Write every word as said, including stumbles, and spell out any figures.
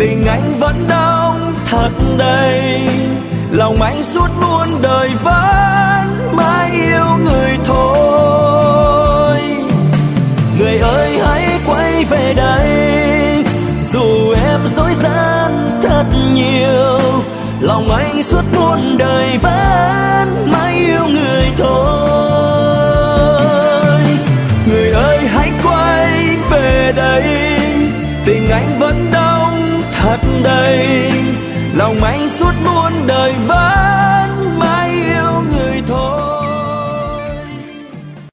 tình anh vẫn đông thật đầy, lòng anh suốt muôn đời vẫn mãi yêu người thôi. Người ơi hãy quay về đây, dù em dối gian thật nhiều, lòng anh suốt muôn đời vẫn mãi yêu người thôi. Người ơi hãy quay về đây, tình anh vẫn đông thật đầy, lòng anh suốt muôn đời vẫn mãi yêu người thôi.